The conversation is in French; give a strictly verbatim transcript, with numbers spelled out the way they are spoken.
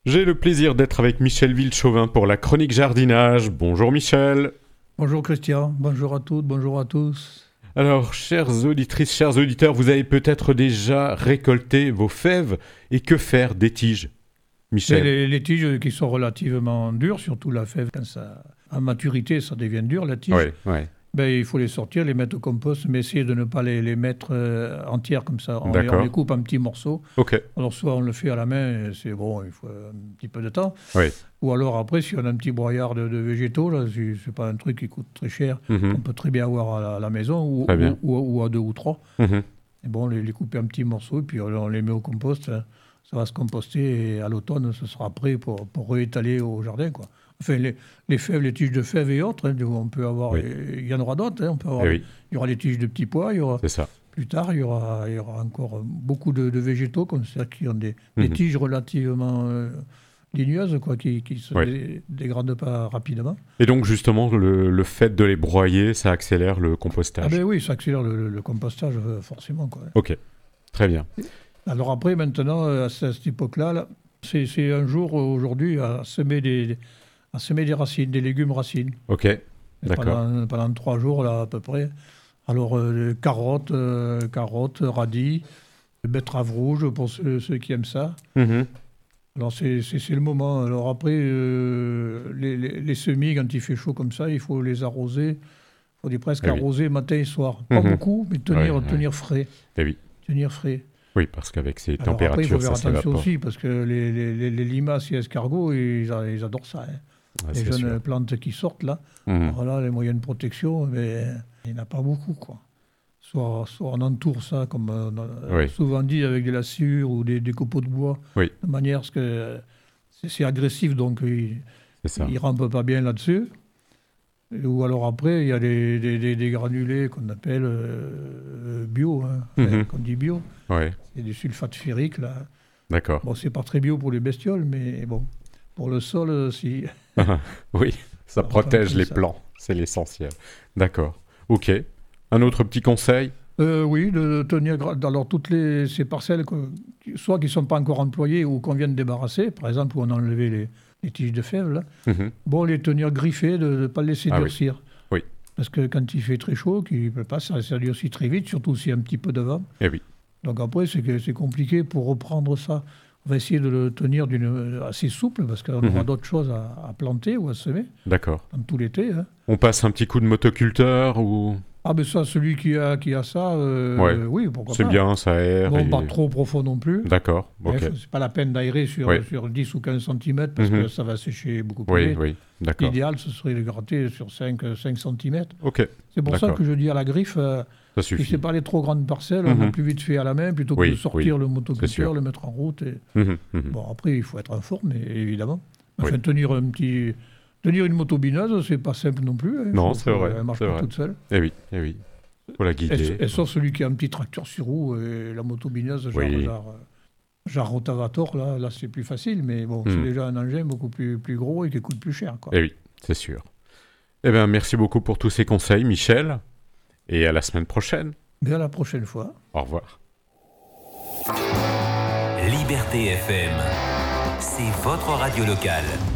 J'ai le plaisir d'être avec Michel Villechauvin pour la chronique jardinage. Bonjour Michel. Bonjour Christian, bonjour à toutes, bonjour à tous. Alors, chères auditrices, chers auditeurs, vous avez peut-être déjà récolté vos fèves. Et que faire des tiges, Michel? les, les tiges qui sont relativement dures, surtout la fève, quand ça, à maturité, ça devient dur, la tige. Oui, oui. Ben, il faut les sortir, les mettre au compost, mais essayer de ne pas les, les mettre euh, entières comme ça. On les, on les coupe en petits morceaux. Ok. Alors soit on le fait à la main, et c'est bon, il faut un petit peu de temps. Oui. Ou alors après, si on a un petit broyard de, de végétaux, là, c'est, c'est pas un truc qui coûte très cher, Mm-hmm. on peut très bien avoir à la, à la maison, ou, bien. ou, ou, ou à deux ou trois. Mm-hmm. Et bon, les, les couper en petits morceaux, et puis on, on les met au compost. Hein. Ça va se composter, et à l'automne, ce sera prêt pour, pour réétaler au jardin, quoi. Enfin, les, les fèves, les tiges de fèves et autres, hein, on peut avoir, Oui. il y en aura d'autres. Hein, on peut avoir, Eh oui. Il y aura les tiges de petits pois, il y aura, C'est ça. plus tard, il y aura, il y aura encore beaucoup de, de végétaux comme ça qui ont des, Mhm. des tiges relativement euh, ligneuses, quoi, qui ne se Oui. dé- dégradent pas rapidement. Et donc, justement, le, le fait de les broyer, ça accélère le compostage. Ah ben oui, ça accélère le, le- le compostage, euh, forcément, quoi. Ok, très bien. Alors après, maintenant, euh, à cette à cette époque-là, là, c'est, c'est un jour, euh, aujourd'hui, à semer des, à semer des racines, des légumes racines. Ok, Et d'accord. Pendant, pendant trois jours, là, à peu près. Alors, euh, carottes, euh, carottes, radis, betteraves rouges, pour ceux, ceux qui aiment ça. Mhm. Alors, c'est, c'est, c'est le moment. Alors après, euh, les, les, les semis, quand il fait chaud comme ça, il faut les arroser. Il faut les presque Eh oui. arroser matin et soir. Pas Mhm. beaucoup, mais tenir, Ouais, ouais. tenir frais. Eh oui. Tenir frais. Oui, parce qu'avec ces Alors après, il faut températures, faire ça attention s'évapore. aussi, parce que les, les, les, les limaces et escargots, ils, a- ils adorent ça. Hein. Ah, Les c'est jeunes sûr. plantes qui sortent là. Mhm. Voilà, les moyens de protection, mais il n'y en a pas beaucoup, quoi. Soit, soit on entoure ça, comme euh, on a Oui. souvent dit, avec de la sciure ou des, des copeaux de bois, Oui. de manière à ce que c'est, c'est agressif, donc il C'est ça. ne rampe pas bien là-dessus. Et- Ou alors après, il y a des, des, des- des granulés qu'on appelle euh, bio, hein, enfin, Mhm. qu'on dit bio. Ouais, C'est du sulfate ferrique, là. d'accord. Bon, c'est pas très bio pour les bestioles, mais bon, pour le sol, euh, si. Oui, ça Alors, protège comme les ça. plants, c'est l'essentiel. D'accord. Ok. Un autre petit conseil? Euh, oui, de tenir gra- alors toutes les, ces parcelles, que- qui- soit qui ne sont pas encore employées ou qu'on vient de débarrasser, par exemple où on a enlevé les, les tiges de fèves, là, Mhm. bon, les tenir griffées, de ne pas les laisser Ah oui. durcir. Oui. Parce que quand il fait très chaud, qu'il ne peut pas, ça, ça durcit très vite, surtout s'il y a un petit peu de vent. Eh oui. Donc après, c'est, que c'est compliqué pour reprendre ça. On va essayer de le tenir d'une, assez souple, parce qu'on aura Mhm. d'autres choses à, à planter ou à semer, D'accord. dans tout l'été. Hein. On passe un petit coup de motoculteur ou... Ah, mais ça, celui qui a, qui a ça, euh, Ouais. oui, pourquoi C'est pas. bien, ça aère. Bon, et- pas trop profond non plus. D'accord. Ouais, Ok. faut- c'est pas la peine d'aérer sur, Ouais. sur dix ou quinze centimètres parce Mhm. que ça va sécher beaucoup plus Oui, vite. oui. D'accord. L'idéal, ce serait de gratter sur cinq centimètres. Ok. C'est pour ça D'accord. que je dis à la griffe, euh, Ça si suffit. c'est pas les trop grandes parcelles, on Mhm. a plus vite fait à la main plutôt que Oui, de sortir oui, le c'est sûr. motoculteur, le mettre en route. Et... Mhm, mhm. Bon, après, il faut être en forme, et- évidemment. Enfin, Oui. tenir un petit... Tenir une motobineuse, c'est pas simple non plus. hein. Non, Faut- c'est faut- vrai, Elle marche c'est pas vrai. toute seule. Eh oui, eh oui. Faut la Et, guider. et sauf celui qui a un petit tracteur sur roue, et la motobineuse, genre, Oui. genre, euh, genre rotavator, là, là c'est plus facile, mais bon, c'est Hmm. déjà un engin beaucoup plus, plus gros et qui coûte plus cher, quoi. Eh oui, c'est sûr. Eh bien, merci beaucoup pour tous ces conseils, Michel. Et à la semaine prochaine. Mais à la prochaine fois. Au revoir. Liberté F M, c'est votre radio locale.